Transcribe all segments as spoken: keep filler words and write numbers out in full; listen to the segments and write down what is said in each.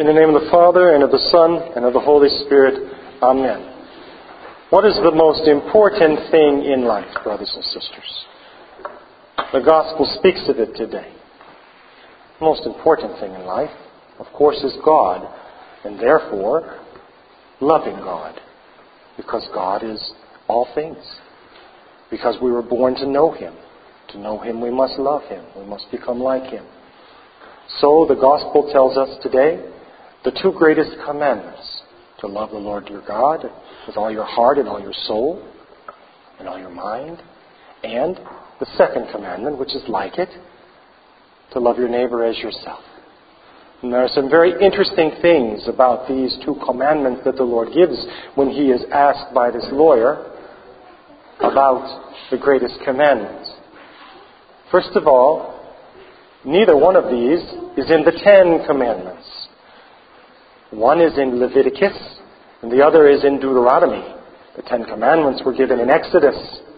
In the name of the Father, and of the Son, and of the Holy Spirit. Amen. What is the most important thing in life, brothers and sisters? The Gospel speaks of it today. The most important thing in life, of course, is God, and therefore, loving God. Because God is all things. Because we were born to know Him. To know Him, we must love Him. We must become like Him. So, the Gospel tells us today the two greatest commandments. To love the Lord your God with all your heart and all your soul and all your mind. And the second commandment, which is like it, to love your neighbor as yourself. And there are some very interesting things about these two commandments that the Lord gives when He is asked by this lawyer about the greatest commandments. First of all, neither one of these is in the Ten Commandments. One is in Leviticus, and the other is in Deuteronomy. The Ten Commandments were given in Exodus.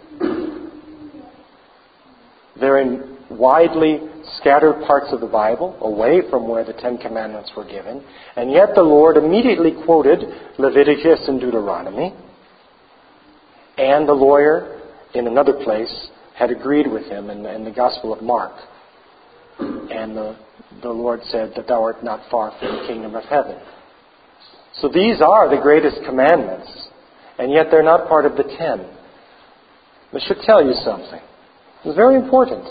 They're in widely scattered parts of the Bible, away from where the Ten Commandments were given. And yet the Lord immediately quoted Leviticus and Deuteronomy. And the lawyer, in another place, had agreed with him in, in the Gospel of Mark. And the, the Lord said that thou art not far from the kingdom of heaven. So these are the greatest commandments, and yet they're not part of the ten. This should tell you something. It's very important.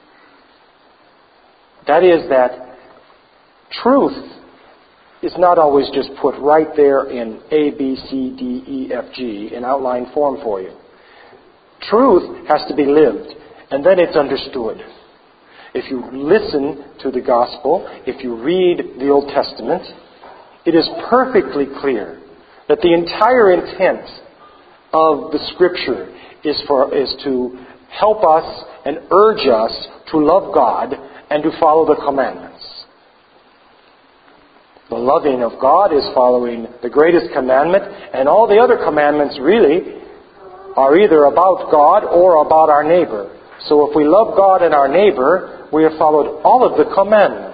That is that truth is not always just put right there in A, B, C, D, E, F, G in outline form for you. Truth has to be lived, and then it's understood. If you listen to the Gospel, if you read the Old Testament, it is perfectly clear that the entire intent of the Scripture is for is to help us and urge us to love God and to follow the commandments. The loving of God is following the greatest commandment, and all the other commandments really are either about God or about our neighbor. So if we love God and our neighbor, we have followed all of the commandments.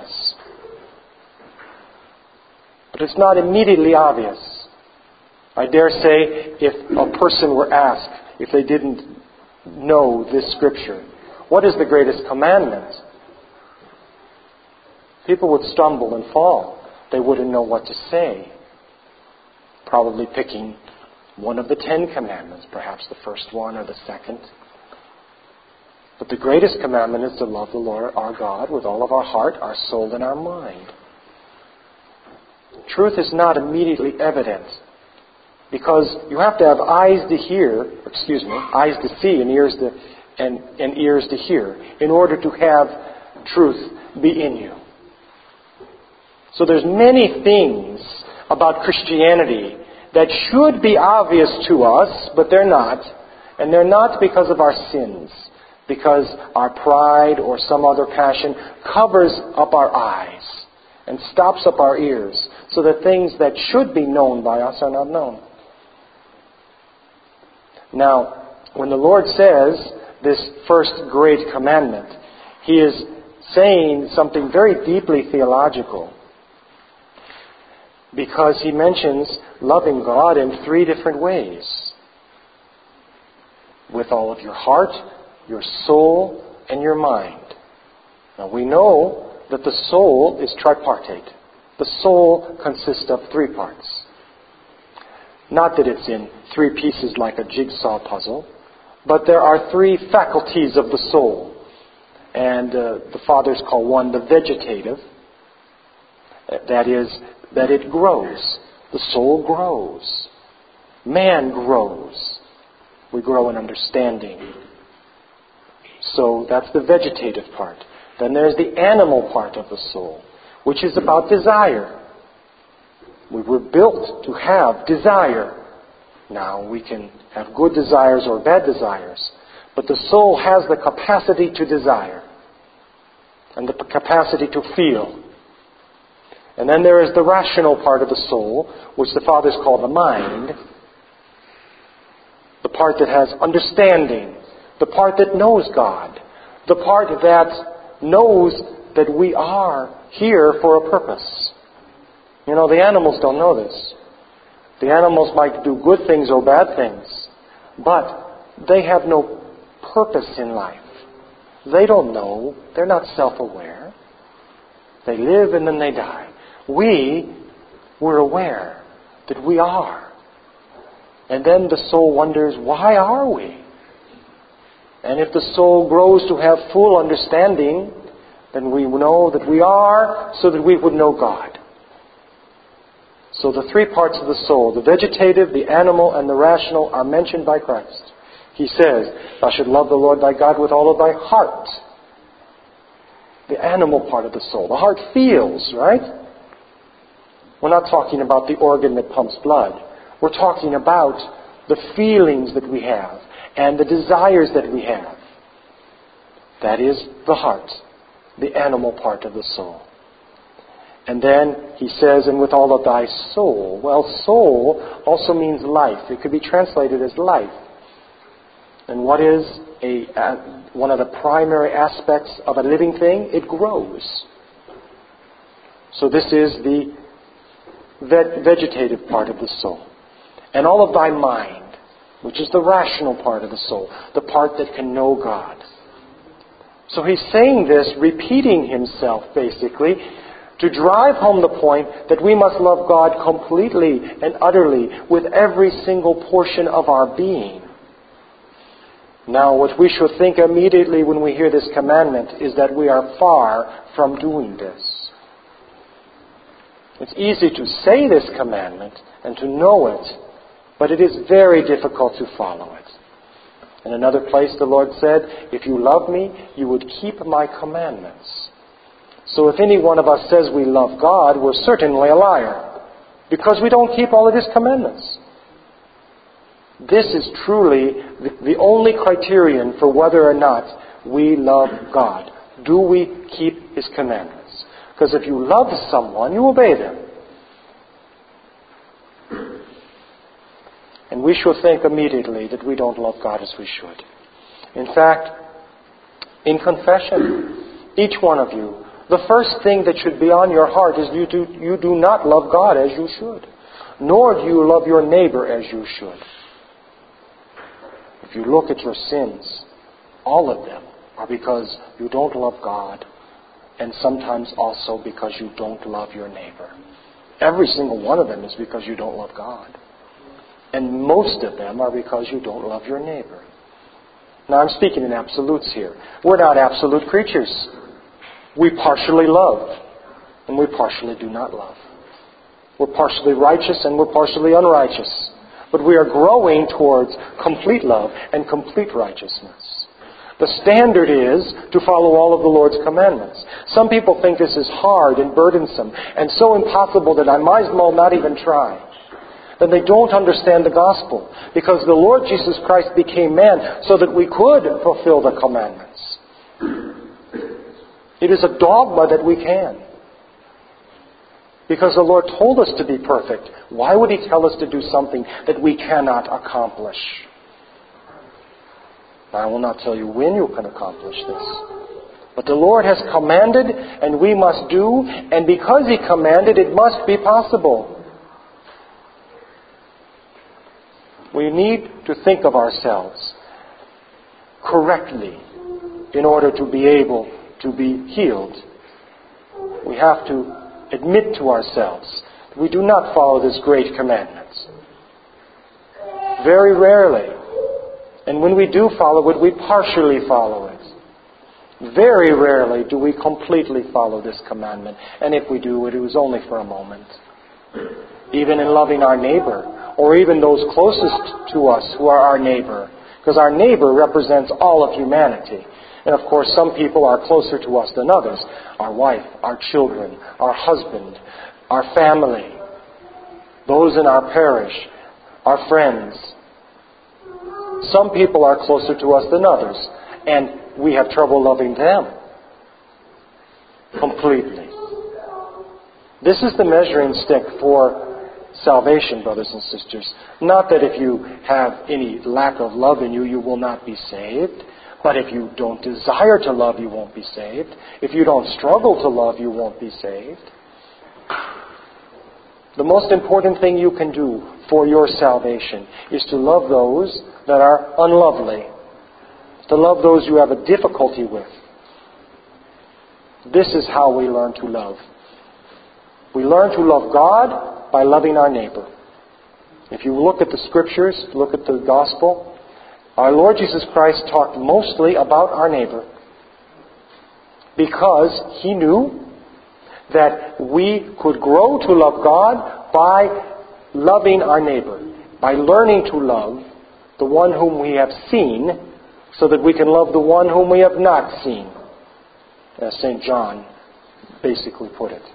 But it's not immediately obvious. I dare say if a person were asked, if they didn't know this Scripture, what is the greatest commandment? People would stumble and fall. They wouldn't know what to say. Probably picking one of the Ten Commandments, perhaps the first one or the second. But the greatest commandment is to love the Lord our God with all of our heart, our soul, and our mind. Truth is not immediately evident because you have to have eyes to hear, excuse me, eyes to see and ears to and, and ears to hear in order to have truth be in you. So there's many things about Christianity that should be obvious to us, but they're not. And they're not because of our sins, because our pride or some other passion covers up our eyes and stops up our ears so that things that should be known by us are not known. Now, when the Lord says this first great commandment, He is saying something very deeply theological because He mentions loving God in three different ways. With all of your heart, your soul, and your mind. Now we know that the soul is tripartite. The soul consists of three parts. Not that it's in three pieces like a jigsaw puzzle, but there are three faculties of the soul. And uh, the fathers call one the vegetative. That is, that it grows. The soul grows. Man grows. We grow in understanding. So that's the vegetative part. Then there's the animal part of the soul, which is about desire. We were built to have desire. Now we can have good desires or bad desires, but the soul has the capacity to desire and the capacity to feel. And then there is the rational part of the soul, which the fathers call the mind, the part that has understanding, the part that knows God, the part that knows that we are here for a purpose. You know, the animals don't know this. The animals might do good things or bad things, but they have no purpose in life. They don't know. They're not self-aware. They live and then they die. We, we're aware that we are. And then the soul wonders, why are we? And if the soul grows to have full understanding, then we know that we are so that we would know God. So the three parts of the soul, the vegetative, the animal, and the rational, are mentioned by Christ. He says, thou should love the Lord thy God with all of thy heart. The animal part of the soul. The heart feels, right? We're not talking about the organ that pumps blood. We're talking about the feelings that we have and the desires that we have. That is the heart, the animal part of the soul. And then he says, and with all of thy soul. Well, soul also means life. It could be translated as life. And what is a, uh, one of the primary aspects of a living thing? It grows. So this is the ve- vegetative part of the soul. And all of thy mind, which is the rational part of the soul, the part that can know God. So he's saying this, repeating himself basically, to drive home the point that we must love God completely and utterly with every single portion of our being. Now, what we should think immediately when we hear this commandment is that we are far from doing this. It's easy to say this commandment and to know it, but it is very difficult to follow it. In another place, the Lord said, if you love me, you would keep my commandments. So if any one of us says we love God, we're certainly a liar, because we don't keep all of His commandments. This is truly the, the only criterion for whether or not we love God. Do we keep His commandments? Because if you love someone, you obey them. And we should think immediately that we don't love God as we should. In fact, in confession, each one of you, the first thing that should be on your heart is you do, you do not love God as you should, nor do you love your neighbor as you should. If you look at your sins, all of them are because you don't love God, and sometimes also because you don't love your neighbor. Every single one of them is because you don't love God. And most of them are because you don't love your neighbor. Now I'm speaking in absolutes here. We're not absolute creatures. We partially love, and we partially do not love. We're partially righteous and we're partially unrighteous. But we are growing towards complete love and complete righteousness. The standard is to follow all of the Lord's commandments. Some people think this is hard and burdensome and so impossible that I might as well not even try. Then they don't understand the gospel, because the Lord Jesus Christ became man so that we could fulfill the commandments. It is a dogma that we can. Because the Lord told us to be perfect. Why would He tell us to do something that we cannot accomplish? Now, I will not tell you when you can accomplish this. But the Lord has commanded, and we must do, and because He commanded, it must be possible. We need to think of ourselves correctly in order to be able to be healed. We have to admit to ourselves that we do not follow this great commandment. Very rarely. And when we do follow it, we partially follow it. Very rarely do we completely follow this commandment. And if we do, it is only for a moment. Even in loving our neighbor, or even those closest to us who are our neighbor. Because our neighbor represents all of humanity. And of course, some people are closer to us than others. Our wife, our children, our husband, our family, those in our parish, our friends. Some people are closer to us than others. And we have trouble loving them completely. This is the measuring stick for salvation, brothers and sisters. Not that if you have any lack of love in you, you will not be saved. But if you don't desire to love, you won't be saved. If you don't struggle to love, you won't be saved. The most important thing you can do for your salvation is to love those that are unlovely, to love those you have a difficulty with. This is how we learn to love. We learn to love God by loving our neighbor. If you look at the Scriptures, look at the Gospel, our Lord Jesus Christ talked mostly about our neighbor because He knew that we could grow to love God by loving our neighbor, by learning to love the one whom we have seen so that we can love the one whom we have not seen, as Saint John basically put it.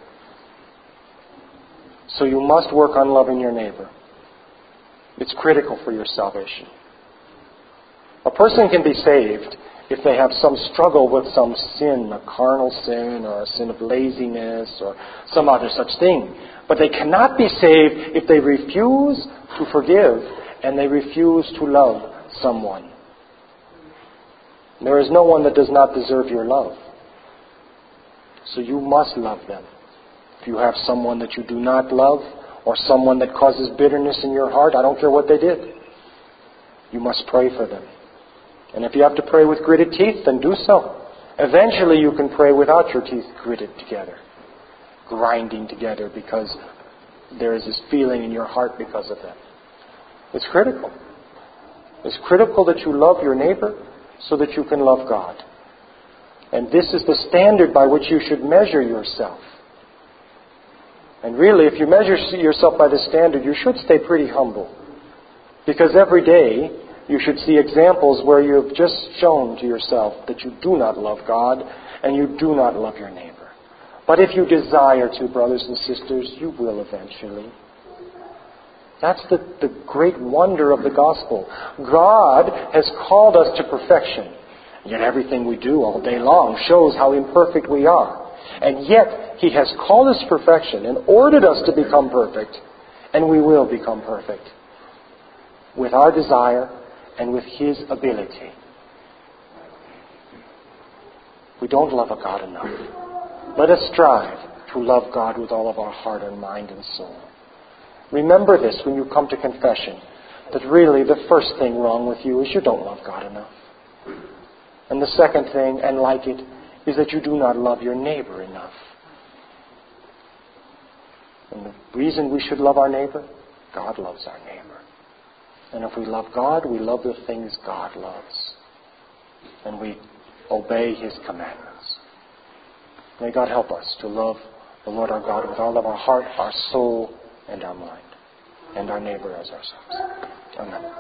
So you must work on loving your neighbor. It's critical for your salvation. A person can be saved if they have some struggle with some sin, a carnal sin or a sin of laziness or some other such thing. But they cannot be saved if they refuse to forgive and they refuse to love someone. There is no one that does not deserve your love. So you must love them. If you have someone that you do not love or someone that causes bitterness in your heart, I don't care what they did, you must pray for them. And if you have to pray with gritted teeth, then do so. Eventually you can pray without your teeth gritted together, grinding together because there is this feeling in your heart because of them. It's critical. It's critical that you love your neighbor so that you can love God. And this is the standard by which you should measure yourself. And really, if you measure yourself by this standard, you should stay pretty humble. Because every day, you should see examples where you have just shown to yourself that you do not love God and you do not love your neighbor. But if you desire to, brothers and sisters, you will eventually. That's the, the great wonder of the gospel. God has called us to perfection. Yet everything we do all day long shows how imperfect we are. And yet He has called us to perfection and ordered us to become perfect. And we will become perfect. With our desire and with His ability. We don't love a God enough. Let us strive to love God with all of our heart and mind and soul. Remember this when you come to confession, that really the first thing wrong with you is you don't love God enough. And the second thing, and like it, is that you do not love your neighbor enough. And the reason we should love our neighbor, God loves our neighbor. And if we love God, we love the things God loves. And we obey His commandments. May God help us to love the Lord our God with all of our heart, our soul, and our mind. And our neighbor as ourselves. Amen.